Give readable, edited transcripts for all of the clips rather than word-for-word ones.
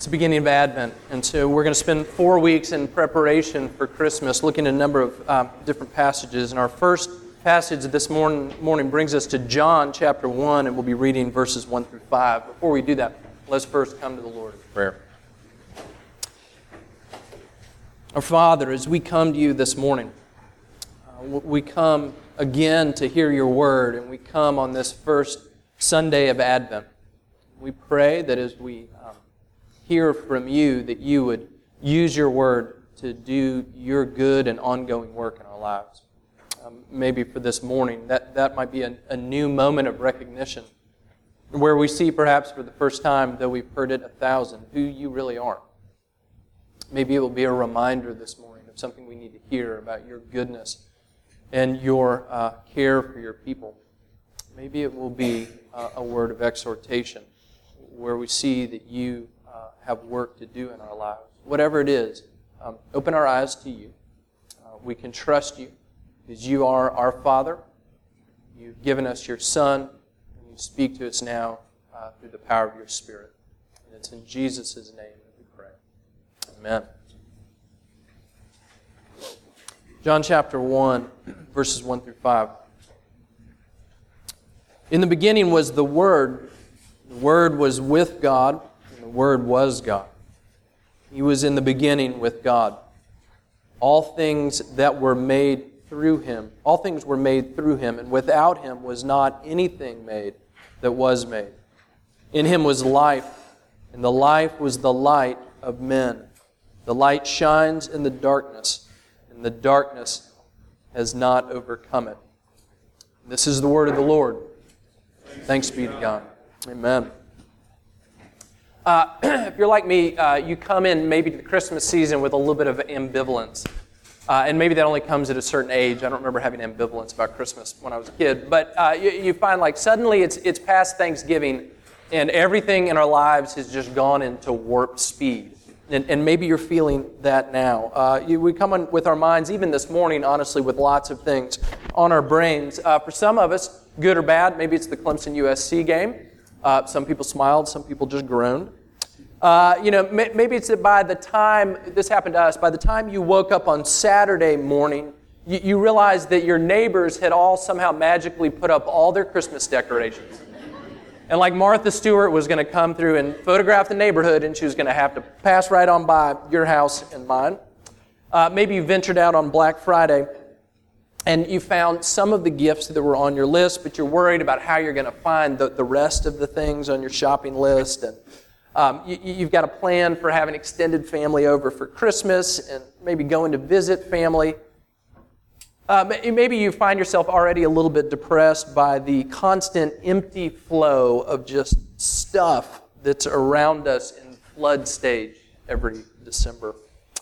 the beginning of Advent, and so we're going to spend 4 weeks in preparation for Christmas looking at a number of different passages. And our first passage this morning brings us to John chapter 1, and we'll be reading verses 1 through 5. Before we do that, let's first come to the Lord in prayer. Our Father, as we come to you this morning, we come again to hear your word, and we come on this first Sunday of Advent. We pray that as we hear from you, that you would use your word to do your good and ongoing work in our lives. Maybe for this morning, that might be a new moment of recognition, where we see perhaps for the first time, though we've heard it 1,000, who you really are. Maybe it will be a reminder this morning of something we need to hear about your goodness and your care for your people. Maybe it will be a word of exhortation, where we see that you have work to do in our lives. Whatever it is, open our eyes to you. We can trust you because you are our Father. You've given us your Son, and you speak to us now through the power of your Spirit. And it's in Jesus' name that we pray. Amen. John chapter 1, verses 1 through 5. In the beginning was the Word. The Word was with God, and the Word was God. He was in the beginning with God. All things that were made through Him, all things were made through Him, and without Him was not anything made that was made. In Him was life, and the life was the light of men. The light shines in the darkness, and the darkness has not overcome it. This is the word of the Lord. Thanks be to God. Amen. If you're like me, you come in maybe to the Christmas season with a little bit of ambivalence. And maybe that only comes at a certain age. I don't remember having ambivalence about Christmas when I was a kid. But you find like suddenly it's past Thanksgiving and everything in our lives has just gone into warp speed. And maybe you're feeling that now. We come in with our minds, even this morning, honestly, with lots of things on our brains. For some of us, good or bad, maybe it's the Clemson-USC game. Some people smiled, some people just groaned. Maybe it's that by the time, this happened to us, by the time you woke up on Saturday morning, you realized that your neighbors had all somehow magically put up all their Christmas decorations. And like Martha Stewart was going to come through and photograph the neighborhood, and she was going to have to pass right on by your house and mine. Maybe you ventured out on Black Friday, and you found some of the gifts that were on your list, but you're worried about how you're going to find the rest of the things on your shopping list. And you've got a plan for having extended family over for Christmas and maybe going to visit family. Maybe you find yourself already a little bit depressed by the constant empty flow of just stuff that's around us in flood stage every December.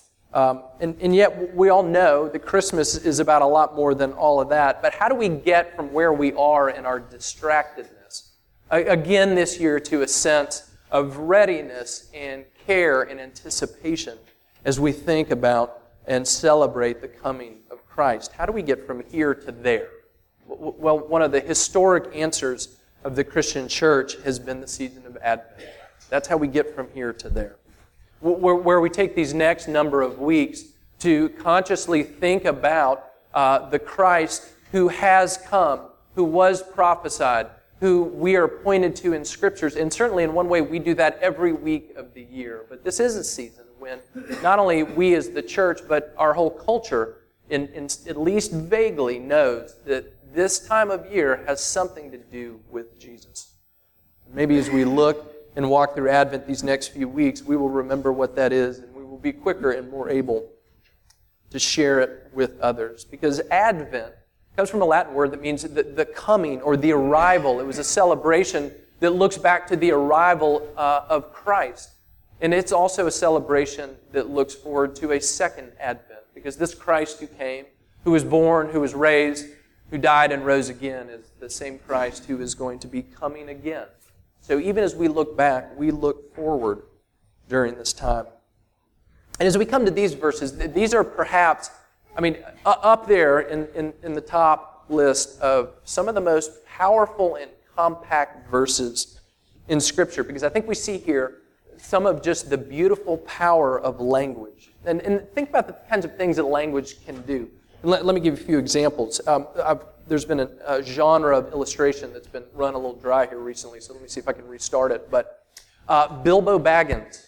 And yet we all know that Christmas is about a lot more than all of that. But how do we get from where we are in our distractedness, again this year, to a sense of readiness and care and anticipation as we think about and celebrate the coming of Christ? How do we get from here to there? Well, one of the historic answers of the Christian church has been the season of Advent. That's how we get from here to there. Where we take these next number of weeks to consciously think about the Christ who has come, who was prophesied, who we are pointed to in Scriptures. And certainly in one way we do that every week of the year. But this is a season when not only we as the church, but our whole culture at least vaguely knows that this time of year has something to do with Jesus. Maybe as we look and walk through Advent these next few weeks, we will remember what that is, and we will be quicker and more able to share it with others. Because Advent comes from a Latin word that means the coming or the arrival. It was a celebration that looks back to the arrival of Christ. And it's also a celebration that looks forward to a second Advent, because this Christ who came, who was born, who was raised, who died and rose again, is the same Christ who is going to be coming again. So even as we look back, we look forward during this time. And as we come to these verses, these are perhaps, up there in the top list of some of the most powerful and compact verses in Scripture, because I think we see here some of just the beautiful power of language. And think about the kinds of things that language can do. And let me give you a few examples. There's been a genre of illustration that's been run a little dry here recently, so let me see if I can restart it. But Bilbo Baggins,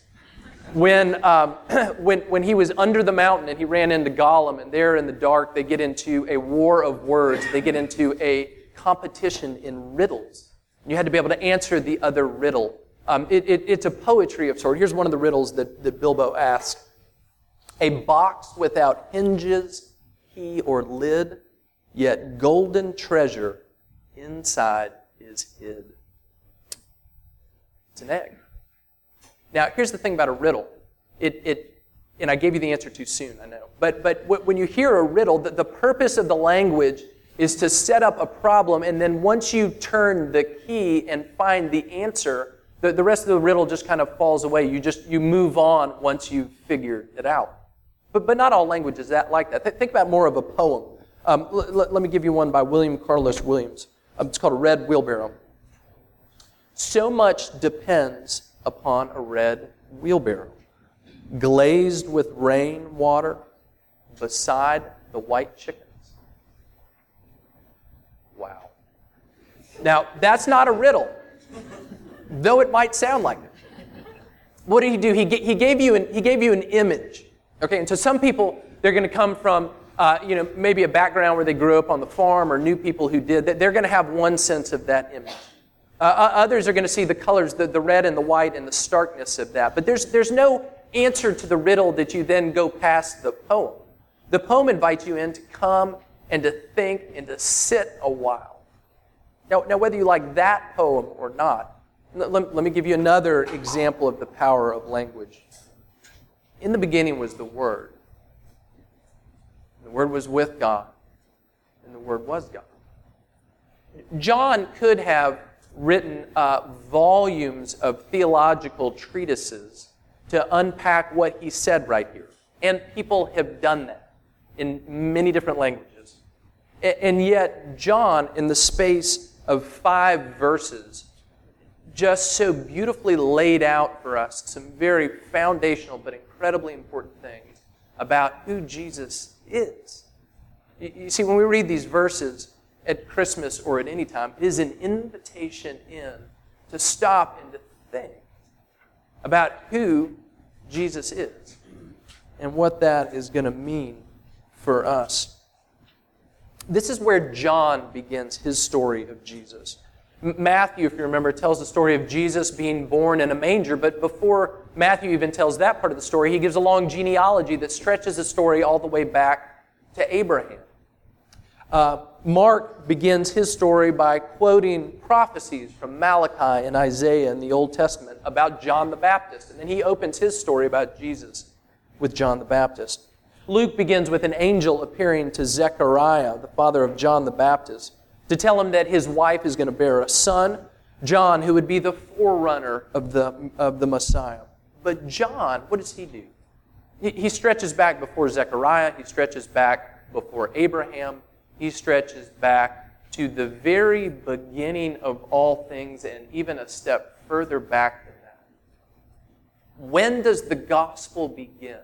when he was under the mountain and he ran into Gollum, and there in the dark they get into a war of words. They get into a competition in riddles. You had to be able to answer the other riddle. It's a poetry of sort. Here's one of the riddles that Bilbo asked. A box without hinges, key, or lid, yet golden treasure inside is hid. It's an egg. Now, here's the thing about a riddle. And I gave you the answer too soon, I know. But when you hear a riddle, the purpose of the language is to set up a problem, and then once you turn the key and find the answer, the rest of the riddle just kind of falls away. You move on once you've figured it out. But not all language is like that. Think about more of a poem. Let me give you one by William Carlos Williams. It's called A Red Wheelbarrow. So much depends upon a red wheelbarrow, glazed with rain water beside the white chickens. Wow. Now, that's not a riddle, though it might sound like it. What did he do? He gave you an image. Okay, and to some people, they're going to come from maybe a background where they grew up on the farm, or knew people who did. They're going to have one sense of that image. Others are going to see the colors, the red and the white, and the starkness of that. But there's no answer to the riddle that you then go past the poem. The poem invites you in to come and to think and to sit a while. Now whether you like that poem or not, let me give you another example of the power of language. In the beginning was the Word. The Word was with God, and the Word was God. John could have written volumes of theological treatises to unpack what he said right here. And people have done that in many different languages. And yet, John, in the space of 5 verses, just so beautifully laid out for us some very foundational but incredibly important things about who Jesus is. You see, when we read these verses at Christmas or at any time, it is an invitation in to stop and to think about who Jesus is and what that is going to mean for us. This is where John begins his story of Jesus. Matthew, if you remember, tells the story of Jesus being born in a manger, but before Matthew even tells that part of the story, he gives a long genealogy that stretches the story all the way back to Abraham. Mark begins his story by quoting prophecies from Malachi and Isaiah in the Old Testament about John the Baptist, and then he opens his story about Jesus with John the Baptist. Luke begins with an angel appearing to Zechariah, the father of John the Baptist, to tell him that his wife is going to bear a son, John, who would be the forerunner of the Messiah. But John, what does he do? He stretches back before Zechariah. He stretches back before Abraham. He stretches back to the very beginning of all things, and even a step further back than that. When does the gospel begin?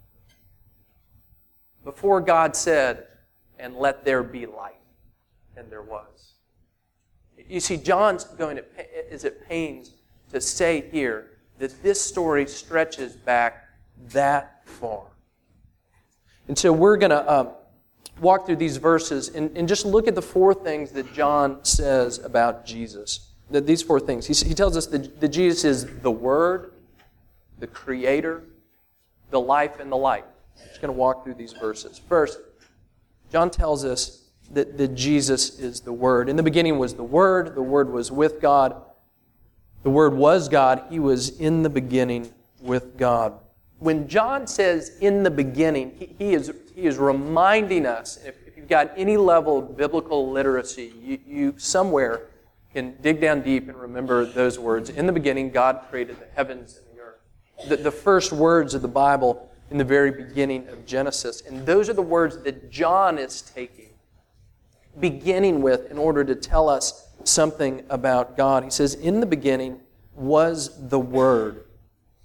Before God said, "And let there be light." And there was. You see, John's is at pains to say here that this story stretches back that far. And so we're going to walk through these verses and just look at the 4 things that John says about Jesus. These 4 things. He tells us that Jesus is the Word, the Creator, the life, and the light. I'm just going to walk through these verses. First, John tells us that Jesus is the Word. In the beginning was the Word was with God, the Word was God, He was in the beginning with God. When John says in the beginning, he is reminding us, if you've got any level of biblical literacy, you somewhere can dig down deep and remember those words. In the beginning, God created the heavens and the earth. The first words of the Bible in the very beginning of Genesis. And those are the words that John is beginning with in order to tell us something about God. He says, in the beginning was the Word.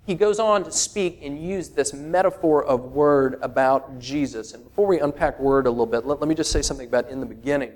he goes on to speak and use this metaphor of word about Jesus. And before we unpack word a little bit, let me just say something about in the beginning.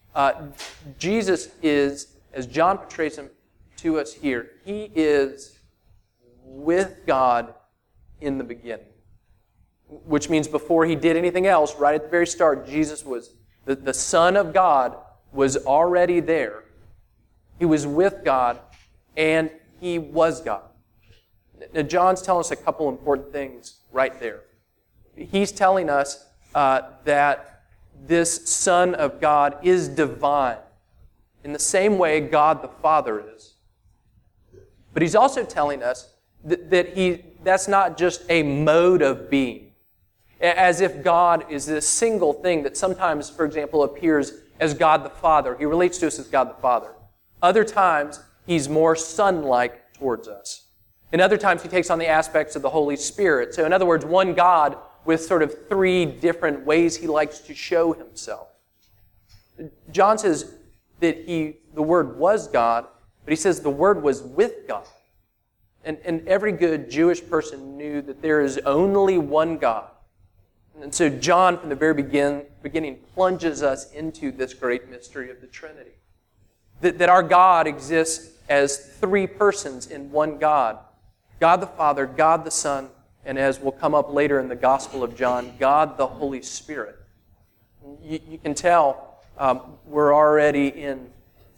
Jesus is, as John portrays him to us here, he is with God in the beginning. Which means before he did anything else, right at the very start, Jesus was, the Son of God was already there. He was with God, and he was God. Now, John's telling us a couple important things right there. He's telling us that this Son of God is divine in the same way God the Father is. But he's also telling us that's not just a mode of being. As if God is this single thing that sometimes, for example, appears as God the Father. He relates to us as God the Father. Other times, he's more Son-like towards us. And other times, he takes on the aspects of the Holy Spirit. So in other words, one God with sort of three different ways he likes to show himself. John says that the Word was God, but he says the Word was with God. And every good Jewish person knew that there is only one God. And so John, from the very beginning, plunges us into this great mystery of the Trinity. That our God exists as three persons in one God. God the Father, God the Son, and as will come up later in the Gospel of John, God the Holy Spirit. You can tell we're already in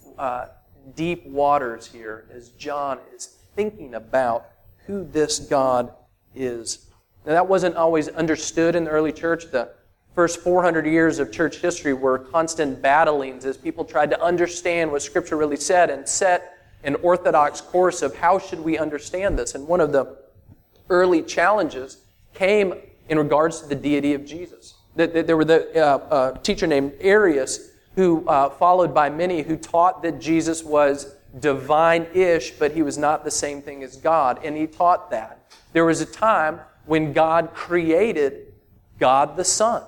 deep waters here as John is thinking about who this God is. Now, that wasn't always understood in the early church. The first 400 years of church history were constant battlings as people tried to understand what Scripture really said and set an orthodox course of how should we understand this. And one of the early challenges came in regards to the deity of Jesus. There was a teacher named Arius who, followed by many, who taught that Jesus was divine-ish, but he was not the same thing as God. And he taught that. There was a time when God created God the Son.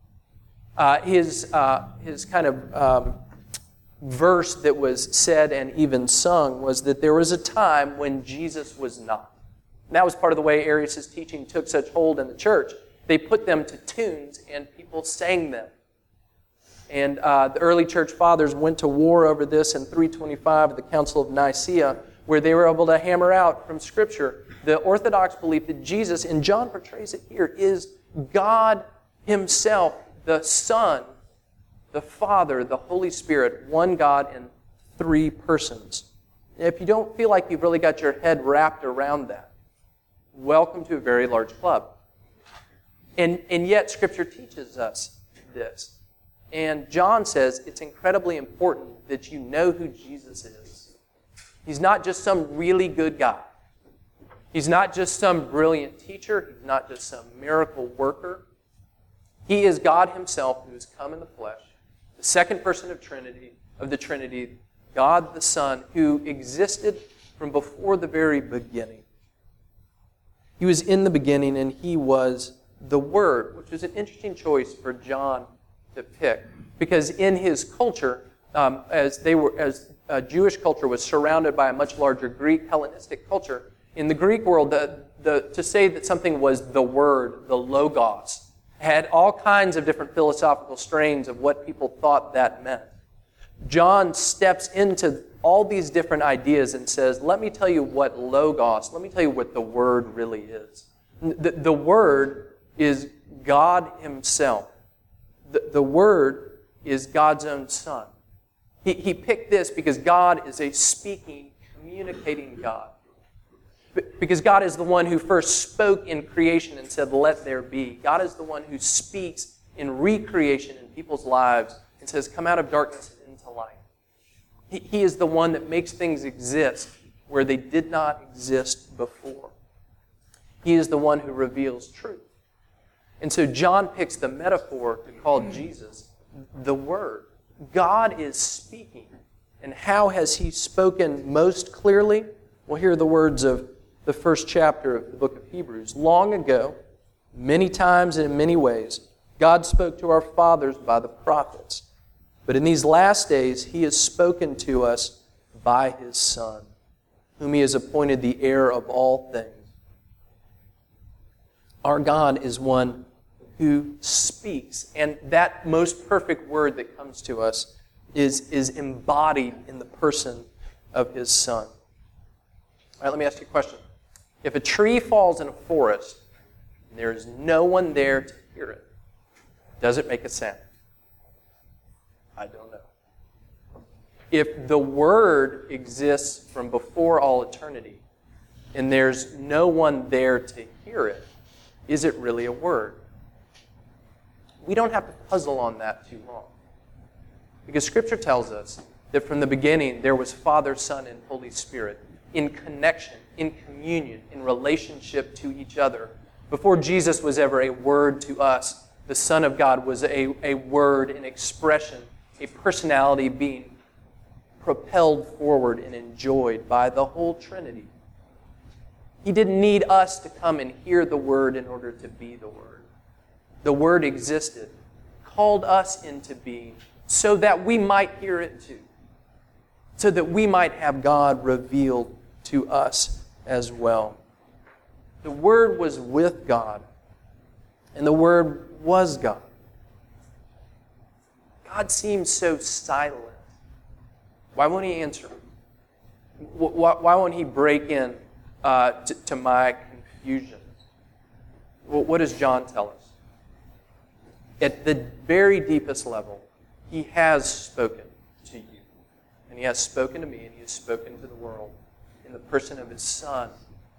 His kind of verse that was said and even sung was that there was a time when Jesus was not. And that was part of the way Arius' teaching took such hold in the church. They put them to tunes and people sang them. And the early church fathers went to war over this in 325 at the Council of Nicaea, where they were able to hammer out from Scripture the orthodox belief that Jesus, and John portrays it here, is God himself, the Son, the Father, the Holy Spirit, one God in three persons. And if you don't feel like you've really got your head wrapped around that, welcome to a very large club. And yet Scripture teaches us this. And John says it's incredibly important that you know who Jesus is. He's not just some really good guy. He's not just some brilliant teacher. He's not just some miracle worker. He is God himself who has come in the flesh, the second person of the Trinity, God the Son, who existed from before the very beginning. He was in the beginning, and he was the Word, which is an interesting choice for John to pick, because in his culture, as Jewish culture was surrounded by a much larger Greek Hellenistic culture, in the Greek world, to say that something was the Word, the Logos, had all kinds of different philosophical strains of what people thought that meant. John steps into all these different ideas and says, let me tell you what Logos, let me tell you what the Word really is. The Word is God himself. The Word is God's own Son. He picked this because God is a speaking, communicating God. Because God is the one who first spoke in creation and said, let there be. God is the one who speaks in recreation in people's lives and says, come out of darkness and into light. He is the one that makes things exist where they did not exist before. He is the one who reveals truth. And so John picks the metaphor to call Jesus the Word. God is speaking. And how has he spoken most clearly? Well, here are the words of the first chapter of the book of Hebrews. Long ago, many times and in many ways, God spoke to our fathers by the prophets. But in these last days, he has spoken to us by his Son, whom he has appointed the heir of all things, Our God is one who speaks. And that most perfect word that comes to us is embodied in the person of His Son. All right, let me ask you a question. If a tree falls in a forest and there is no one there to hear it, does it make a sound? I don't know. If the Word exists from before all eternity and there's no one there to hear it, is it really a word? We don't have to puzzle on that too long. Because Scripture tells us that from the beginning there was Father, Son, and Holy Spirit in connection, in communion, in relationship to each other. Before Jesus was ever a word to us, the Son of God was a word, an expression, a personality being propelled forward and enjoyed by the whole Trinity. He didn't need us to come and hear the Word in order to be the Word. The Word existed, called us into being, so that we might hear it too, so that we might have God revealed to us as well. The Word was with God, and the Word was God. God seems so silent. Why won't He answer? Why won't He break in to my confusion? What does John tell us? At the very deepest level, He has spoken to you. And He has spoken to me, and He has spoken to the world in the person of His Son.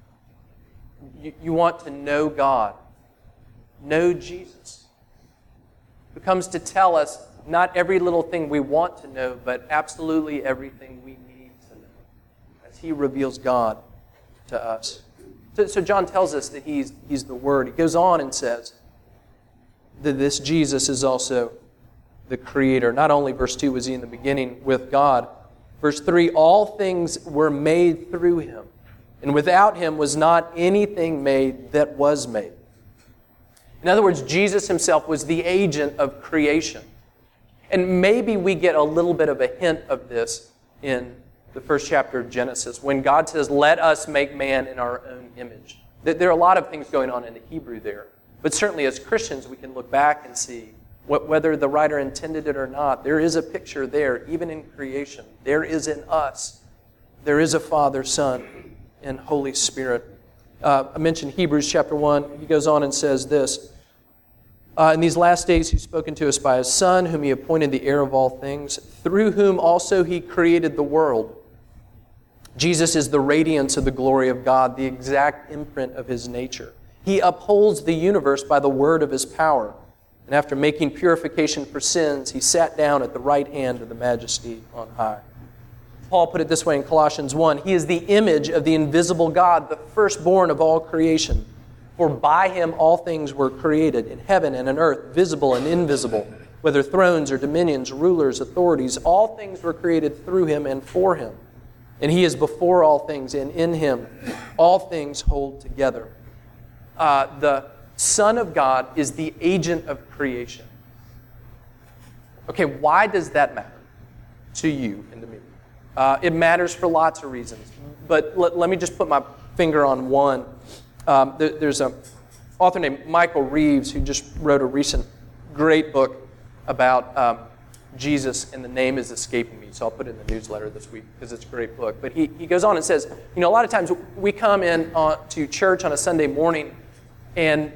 You want to know God. Know Jesus, who comes to tell us not every little thing we want to know, but absolutely everything we need to know, as He reveals God to us. So John tells us that He's the Word. He goes on and says that this Jesus is also the Creator. Not only, verse 2, was He in the beginning with God. Verse 3, all things were made through Him, and without Him was not anything made that was made. In other words, Jesus Himself was the agent of creation. And maybe we get a little bit of a hint of this in the first chapter of Genesis, when God says, let us make man in our own image. There are a lot of things going on in the Hebrew there. But certainly as Christians, we can look back and see whether the writer intended it or not. There is a picture there, even in creation. There is in us. There is a Father, Son, and Holy Spirit. I mentioned Hebrews chapter 1. He goes on and says this, in these last days He's spoken to us by His Son, whom He appointed the heir of all things, through whom also He created the world. Jesus is the radiance of the glory of God, the exact imprint of His nature. He upholds the universe by the word of His power. And after making purification for sins, He sat down at the right hand of the Majesty on high. Paul put it this way in Colossians 1, He is the image of the invisible God, the firstborn of all creation. For by Him all things were created, in heaven and on earth, visible and invisible, whether thrones or dominions, rulers, authorities, all things were created through Him and for Him. And He is before all things, and in Him all things hold together. The Son of God is the agent of creation. Okay, why does that matter to you and to me? It matters for lots of reasons. But let me just put my finger on one. There's an author named Michael Reeves who just wrote a recent great book about Jesus, and the name is escaping me, so I'll put it in the newsletter this week because it's a great book. But he goes on and says, a lot of times we come in to church on a Sunday morning and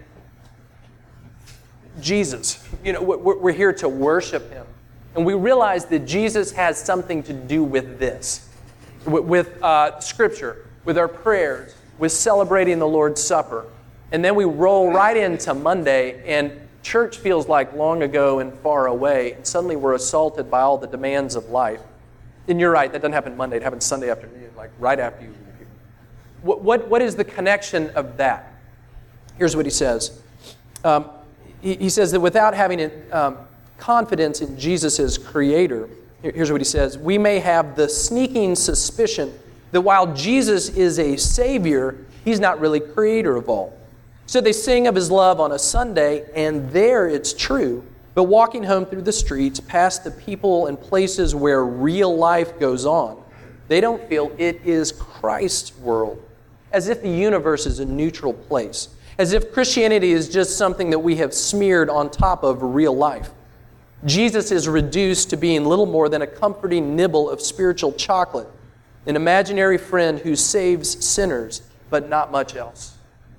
Jesus, we're here to worship Him. And we realize that Jesus has something to do with this, with Scripture, with our prayers, with celebrating the Lord's Supper. And then we roll right into Monday, and church feels like long ago and far away, and suddenly we're assaulted by all the demands of life. And you're right, that doesn't happen Monday, it happens Sunday afternoon, like right after you leave here. What is the connection of that? Here's what he says. He says that without having confidence in Jesus as Creator, here's what he says, we may have the sneaking suspicion that while Jesus is a Savior, He's not really Creator of all. So they sing of His love on a Sunday, and there it's true. But walking home through the streets, past the people and places where real life goes on, they don't feel it is Christ's world, as if the universe is a neutral place. As if Christianity is just something that we have smeared on top of real life. Jesus is reduced to being little more than a comforting nibble of spiritual chocolate, an imaginary friend who saves sinners, but not much else.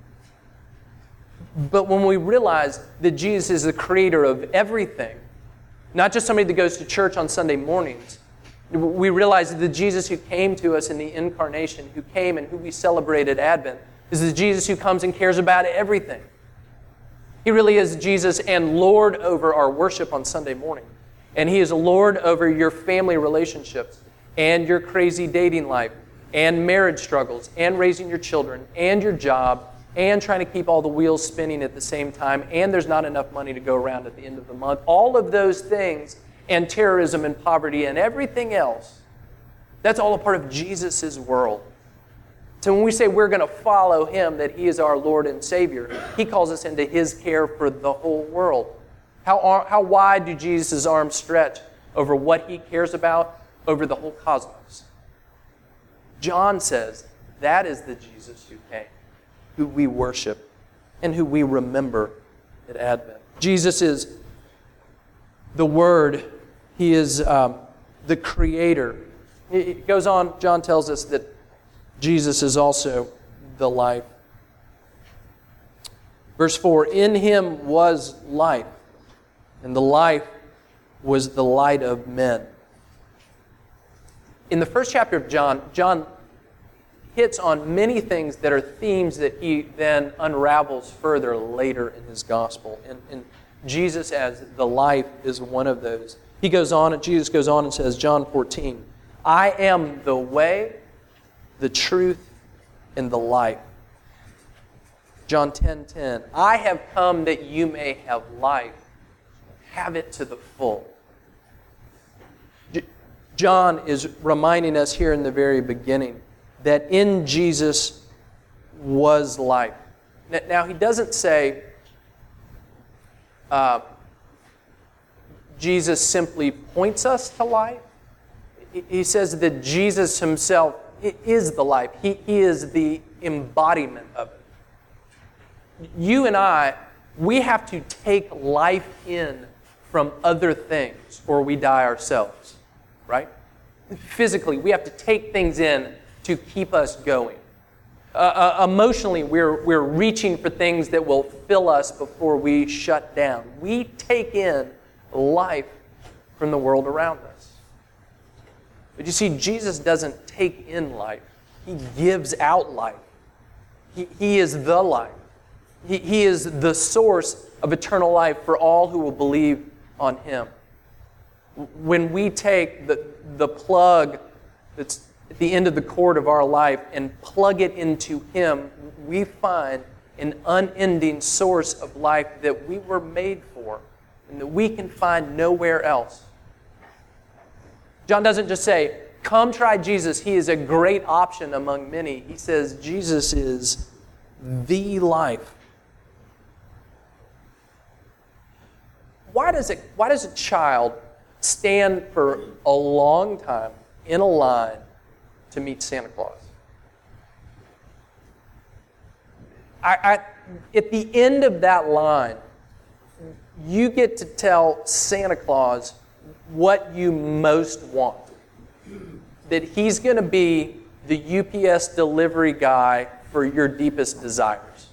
But when we realize that Jesus is the creator of everything, not just somebody that goes to church on Sunday mornings, we realize that the Jesus who came to us in the incarnation, who came and who we celebrate at Advent, is the Jesus who comes and cares about everything. He really is Jesus and Lord over our worship on Sunday morning. And He is Lord over your family relationships and your crazy dating life and marriage struggles and raising your children and your job and trying to keep all the wheels spinning at the same time, and there's not enough money to go around at the end of the month. All of those things, and terrorism and poverty and everything else, that's all a part of Jesus' world. So when we say we're going to follow Him, that He is our Lord and Savior, He calls us into His care for the whole world. How wide do Jesus' arms stretch over what He cares about, over the whole cosmos? John says that is the Jesus who came, who we worship, and who we remember at Advent. Jesus is the Word. He is the Creator. It goes on, John tells us that Jesus is also the life. Verse 4, in Him was life, and the life was the light of men. In the first chapter of John, John hits on many things that are themes that he then unravels further later in his gospel. And Jesus as the life is one of those. Jesus goes on and says, John 14, I am the way, the truth, and the life. John 10:10, I have come that you may have life, have it to the full. John is reminding us here in the very beginning that in Jesus was life. Now, he doesn't say Jesus simply points us to life. He says that Jesus Himself is the life. He is the embodiment of it. You and I, we have to take life in from other things or we die ourselves, right? Physically, we have to take things in to keep us going. Emotionally, we're reaching for things that will fill us before we shut down. We take in life from the world around us. But you see, Jesus doesn't take in life. He gives out life. He is the life. He is the source of eternal life for all who will believe on Him. When we take the plug that's at the end of the cord of our life and plug it into Him, we find an unending source of life that we were made for and that we can find nowhere else. John doesn't just say, come try Jesus. He is a great option among many. He says Jesus is the life. Why does a child stand for a long time in a line to meet Santa Claus? At the end of that line, you get to tell Santa Claus what you most want. That He's going to be the UPS delivery guy for your deepest desires.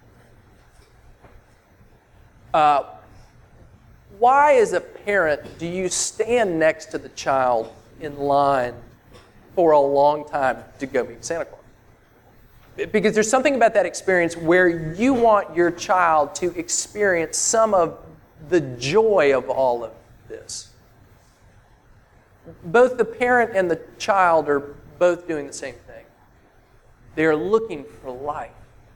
Why, as a parent, do you stand next to the child in line for a long time to go meet Santa Claus? Because there's something about that experience where you want your child to experience some of the joy of all of this. Both the parent and the child are both doing the same thing. They are looking for life.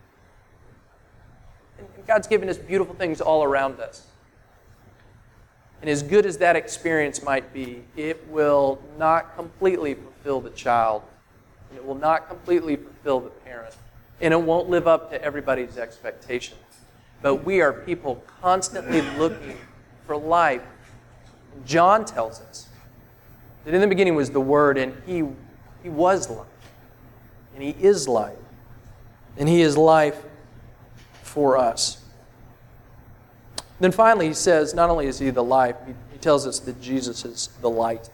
And God's given us beautiful things all around us. And as good as that experience might be, it will not completely fulfill the child. And it will not completely fulfill the parent. And it won't live up to everybody's expectations. But we are people constantly looking for life. John tells us that in the beginning was the Word, and He was life. And He is life. And He is life for us. Then finally, he says, not only is he the life, he tells us that Jesus is the light.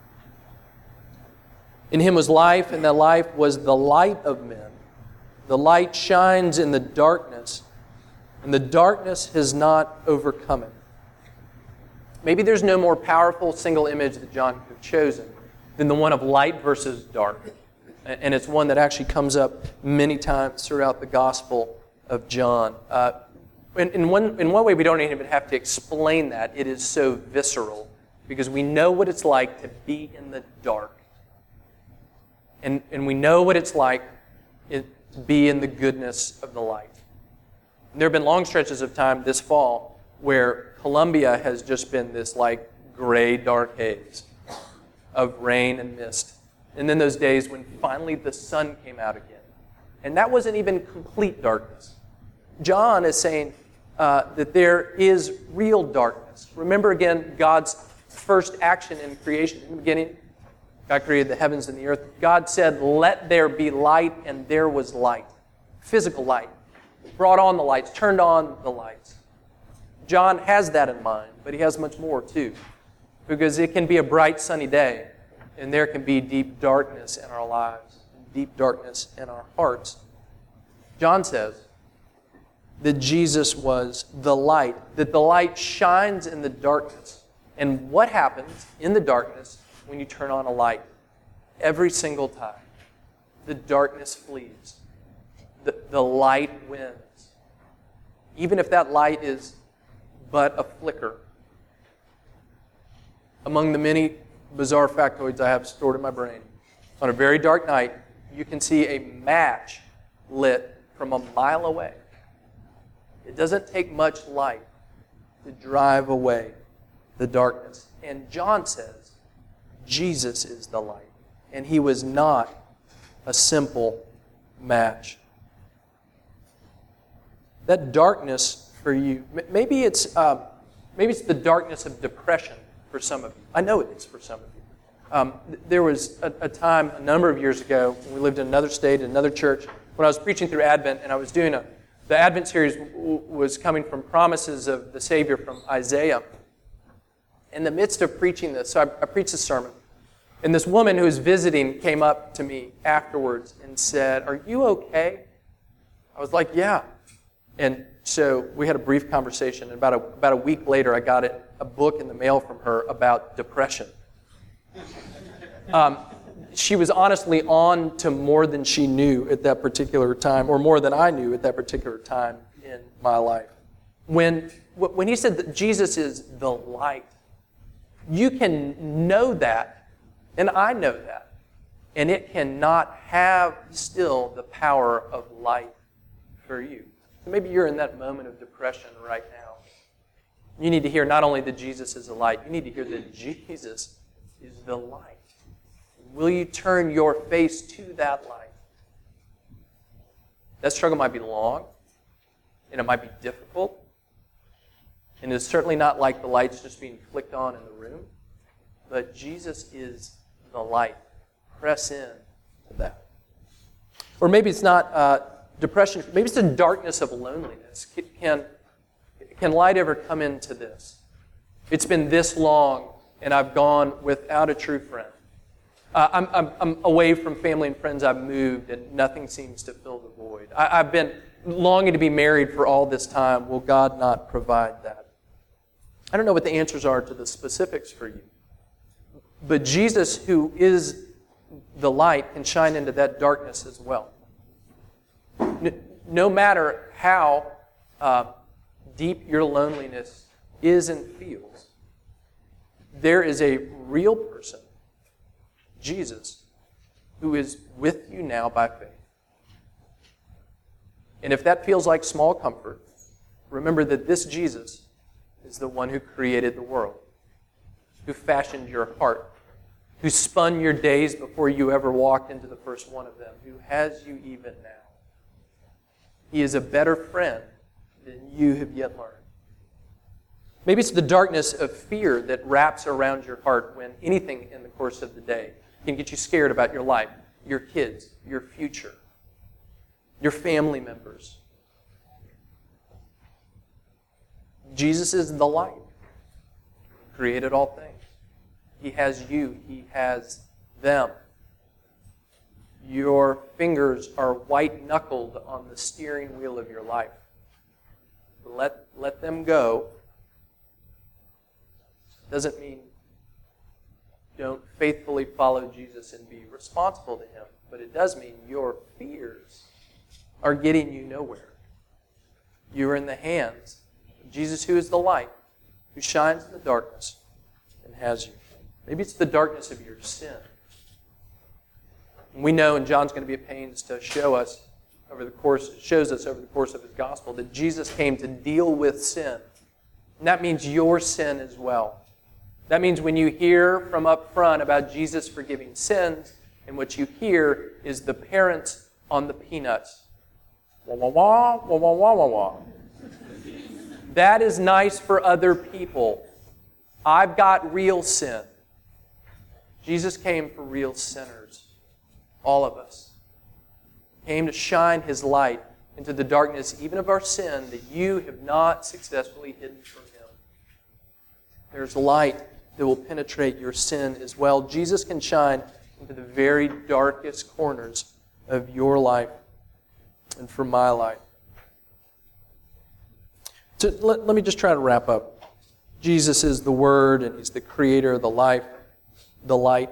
In him was life, and that life was the light of men. The light shines in the darkness, and the darkness has not overcome it. Maybe there's no more powerful single image that John could have chosen than the one of light versus dark. And it's one that actually comes up many times throughout the Gospel of John. In one way, we don't even have to explain that. It is so visceral because we know what it's like to be in the dark. And we know what it's like to be in the goodness of the light. And there have been long stretches of time this fall where Columbia has just been this like gray, dark haze of rain and mist. And then those days when finally the sun came out again. And that wasn't even complete darkness. John is saying that there is real darkness. Remember again God's first action in creation. In the beginning, God created the heavens and the earth. God said, "Let there be light," and there was light. Physical light. Brought on the lights, turned on the lights. John has that in mind, but he has much more too. Because it can be a bright, sunny day, and there can be deep darkness in our lives, deep darkness in our hearts. John says that Jesus was the light, that the light shines in the darkness. And what happens in the darkness when you turn on a light? Every single time, the darkness flees. The light wins. Even if that light is but a flicker. Among the many bizarre factoids I have stored in my brain, on a very dark night, you can see a match lit from a mile away. It doesn't take much light to drive away the darkness. And John says, Jesus is the light. And he was not a simple match. That darkness for you, maybe it's the darkness of depression for some of you. I know it is for some of you. There was a time, a number of years ago, when we lived in another state, in another church, when I was preaching through Advent, and I was doing the Advent series was coming from promises of the Savior from Isaiah. In the midst of preaching this, so I preached a sermon, and this woman who was visiting came up to me afterwards and said, "Are you okay?" I was like, "Yeah." And so we had a brief conversation, and about a week later, I got a book in the mail from her about depression. She was honestly on to more than she knew at that particular time, or more than I knew at that particular time in my life. When he said that Jesus is the light, you can know that, and I know that, and it cannot have still the power of light for you. So maybe you're in that moment of depression right now. You need to hear not only that Jesus is the light, you need to hear that Jesus is the light. Will you turn your face to that light? That struggle might be long, and it might be difficult, and it's certainly not like the light's just being flicked on in the room, but Jesus is the light. Press in to that. Or maybe it's not depression, maybe it's the darkness of loneliness. Can light ever come into this? It's been this long, and I've gone without a true friend. I'm away from family and friends. I've moved, and nothing seems to fill the void. I've been longing to be married for all this time. Will God not provide that? I don't know what the answers are to the specifics for you. But Jesus, who is the light, can shine into that darkness as well. No matter how deep your loneliness is and feels, there is a real person, Jesus, who is with you now by faith. And if that feels like small comfort, remember that this Jesus is the one who created the world, who fashioned your heart, who spun your days before you ever walked into the first one of them, who has you even now. He is a better friend than you have yet learned. Maybe it's the darkness of fear that wraps around your heart when anything in the course of the day can get you scared about your life, your kids, your future, your family members. Jesus is the light. He created all things. He has you. He has them. Your fingers are white-knuckled on the steering wheel of your life. Let them go. Doesn't mean don't faithfully follow Jesus and be responsible to Him, but it does mean your fears are getting you nowhere. You are in the hands of Jesus, who is the light, who shines in the darkness and has you. Maybe it's the darkness of your sin. And we know, and John's going to be at pains to shows us over the course of his gospel, that Jesus came to deal with sin. And that means your sin as well. That means when you hear from up front about Jesus forgiving sins, and what you hear is the parents on the peanuts. Wah, wah, wah, wah, wah, wah, wah, wah. That is nice for other people. I've got real sin. Jesus came for real sinners. All of us. Came to shine His light into the darkness, even of our sin, that you have not successfully hidden from Him. There's light that will penetrate your sin as well. Jesus can shine into the very darkest corners of your life and for my life. So let me just try to wrap up. Jesus is the Word, and He's the Creator, the life, the light.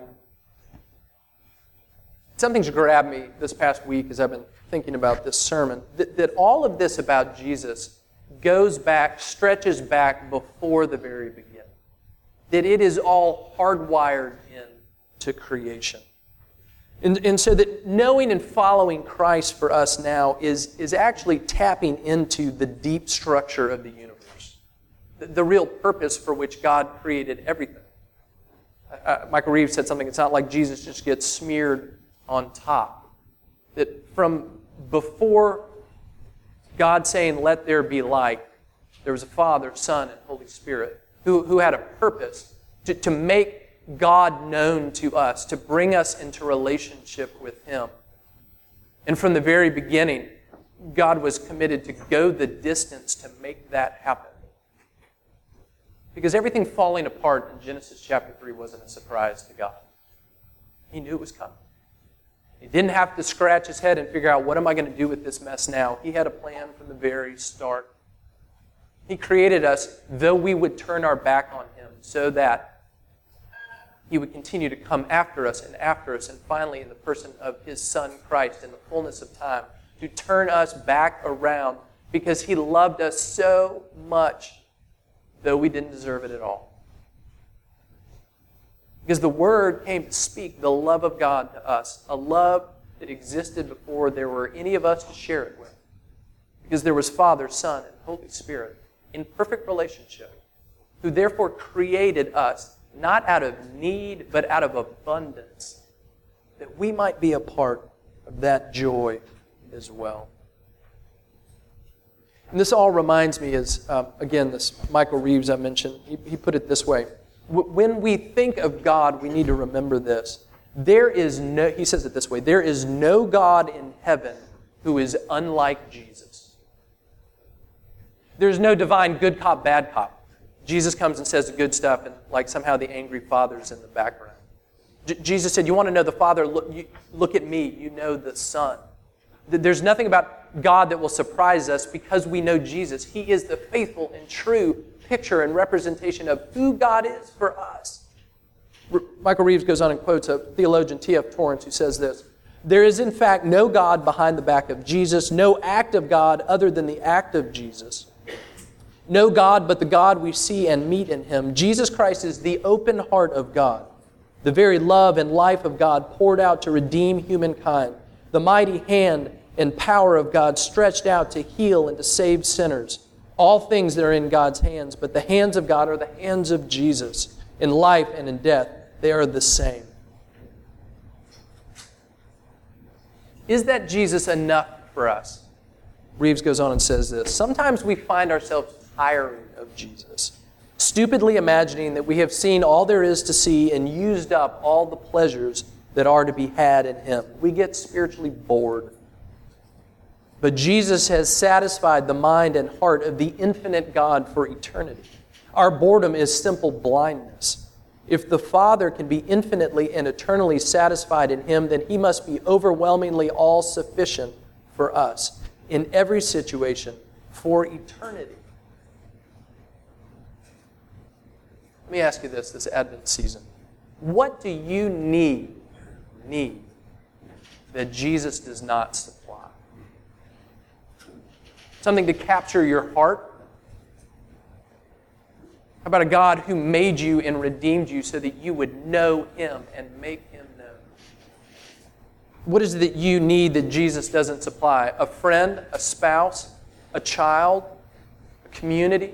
Something's grabbed me this past week as I've been thinking about this sermon, that all of this about Jesus stretches back before the very beginning. That it is all hardwired into creation. And so that knowing and following Christ for us now is actually tapping into the deep structure of the universe. The real purpose for which God created everything. Michael Reeves said something, it's not like Jesus just gets smeared on top. That from before God saying, let there be light, there was a Father, Son, and Holy Spirit who had a purpose to make God known to us, to bring us into relationship with Him. And from the very beginning, God was committed to go the distance to make that happen. Because everything falling apart in Genesis chapter 3 wasn't a surprise to God. He knew it was coming. He didn't have to scratch his head and figure out, what am I going to do with this mess now? He had a plan from the very start. He created us, though we would turn our back on Him, so that He would continue to come after us, and finally, in the person of His Son, Christ, in the fullness of time, to turn us back around, because He loved us so much, though we didn't deserve it at all. Because the Word came to speak the love of God to us, a love that existed before there were any of us to share it with. Because there was Father, Son, and Holy Spirit in perfect relationship, who therefore created us, not out of need, but out of abundance, that we might be a part of that joy as well. And this all reminds me is, again, this Michael Reeves I mentioned, he put it this way. When we think of God, we need to remember this. He says it this way, there is no God in heaven who is unlike Jesus. There's no divine good cop, bad cop. Jesus comes and says the good stuff, and like somehow the angry Father's in the background. Jesus said, you want to know the Father, look at me, you know the Son. There's nothing about God that will surprise us because we know Jesus. He is the faithful and true picture and representation of who God is for us. Michael Reeves goes on and quotes a theologian, T.F. Torrance, who says this, there is in fact no God behind the back of Jesus, no act of God other than the act of Jesus. No God but the God we see and meet in Him. Jesus Christ is the open heart of God, the very love and life of God poured out to redeem humankind, the mighty hand and power of God stretched out to heal and to save sinners. All things that are in God's hands, but the hands of God are the hands of Jesus. In life and in death, they are the same. Is that Jesus enough for us? Reeves goes on and says this, sometimes we find ourselves tiring of Jesus, stupidly imagining that we have seen all there is to see and used up all the pleasures that are to be had in Him. We get spiritually bored. But Jesus has satisfied the mind and heart of the infinite God for eternity. Our boredom is simple blindness. If the Father can be infinitely and eternally satisfied in Him, then He must be overwhelmingly all-sufficient for us in every situation for eternity. Let me ask you this Advent season. What do you need that Jesus does not supply? Something to capture your heart? How about a God who made you and redeemed you so that you would know Him and make Him known? What is it that you need that Jesus doesn't supply? A friend, a spouse, a child, a community?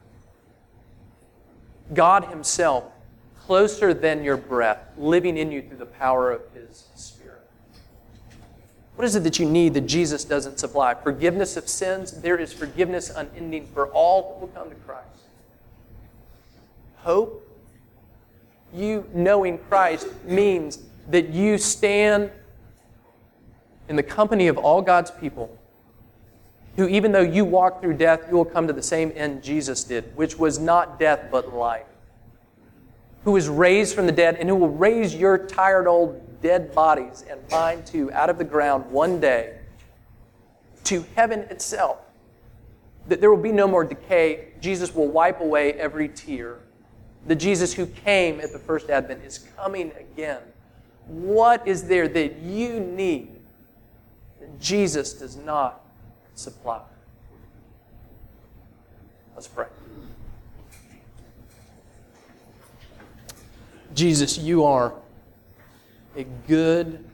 God Himself, closer than your breath, living in you through the power of His Spirit. What is it that you need that Jesus doesn't supply? Forgiveness of sins. There is forgiveness unending for all who will come to Christ. Hope. You knowing Christ means that you stand in the company of all God's people who, even though you walk through death, you will come to the same end Jesus did, which was not death but life. Who was raised from the dead and who will raise your tired old dead bodies and mine too out of the ground one day to heaven itself. That there will be no more decay. Jesus will wipe away every tear. The Jesus who came at the first Advent is coming again. What is there that you need that Jesus does not supply? Let's pray. Jesus, you are a good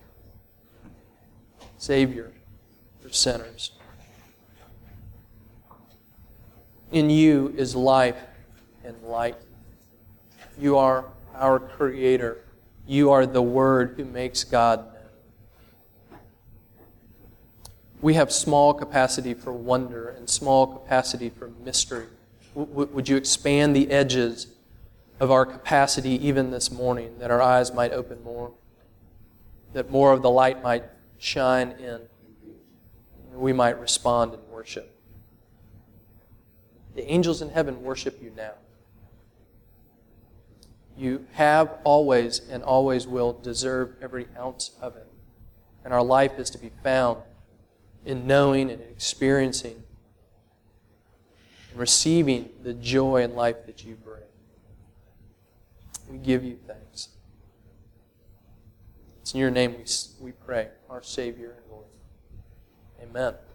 Savior for sinners. In you is life and light. You are our Creator. You are the Word who makes God known. We have small capacity for wonder and small capacity for mystery. Would you expand the edges of our capacity even this morning, that our eyes might open more, that more of the light might shine in, and we might respond in worship. The angels in heaven worship you now. You have always and always will deserve every ounce of it. And our life is to be found in knowing and experiencing and receiving the joy and life that you bring. We give you thanks. It's in your name we pray, our Savior and Lord. Amen.